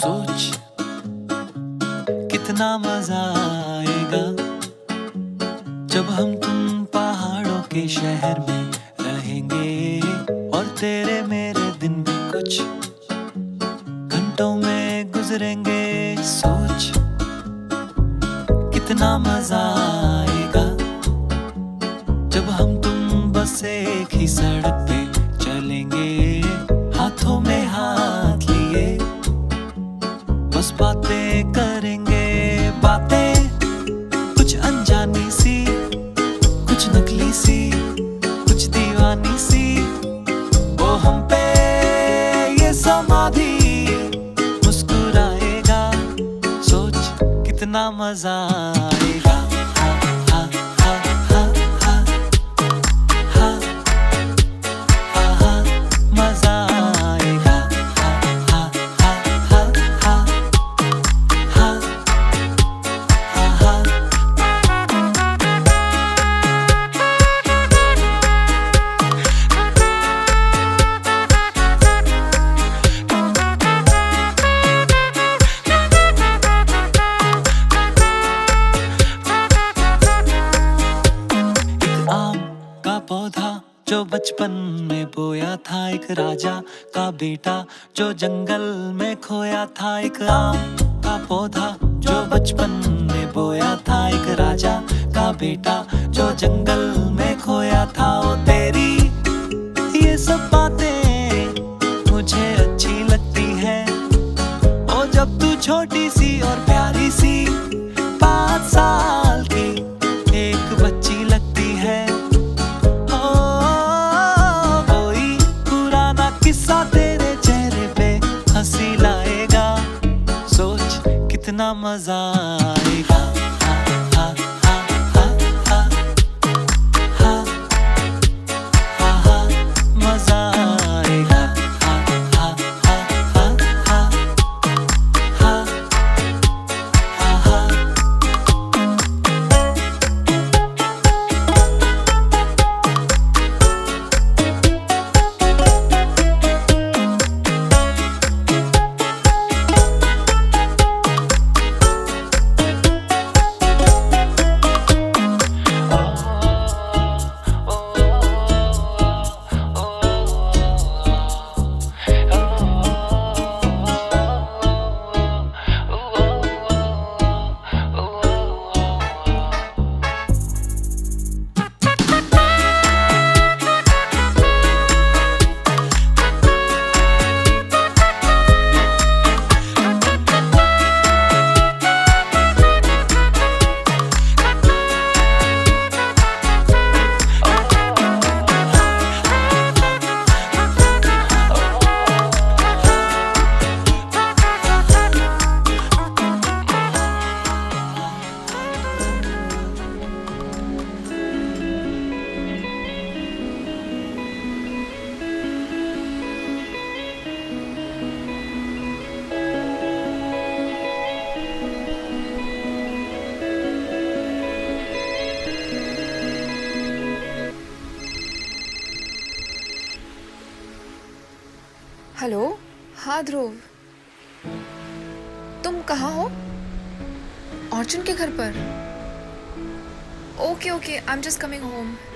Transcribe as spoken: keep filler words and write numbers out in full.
सोच कितना मजा आएगा जब हम तुम पहाड़ों के शहर में रहेंगे और तेरे मेरे दिन भी कुछ घंटों में गुजरेंगे। सोच कितना मजा आएगा जब हम तुम बस एक ही सड़क पे चलेंगे, हाथों में हाथ लिए बस बातें करेंगे। बातें कुछ अनजानी सी, कुछ नकली सी, कुछ दीवानी सी, वो हम पे ये समाधि मुस्कुराएगा। सोच कितना मजा आएगा। पौधा जो बचपन में बोया था, एक राजा का बेटा जो जंगल में खोया था। एक आम का पौधा जो बचपन में बोया था, एक राजा का बेटा जो जंगल में खोया था। ओ तेरी ये सब बातें मुझे अच्छी लगती है। ओ जब तू छोटी सी और प्यारी सी पाँच साल की एक बच्ची लगती है। किस्सा तेरे चेहरे पे हंसी लाएगा। सोच कितना मजा आएगा। मजा आएगा। हेलो, हाँ ध्रुव, तुम कहाँ हो? अर्जुन के घर पर? Okay okay, I am just coming home.